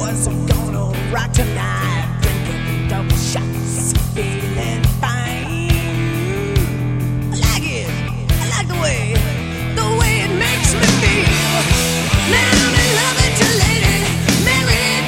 boys are gonna rock tonight, drinking double shots, feeling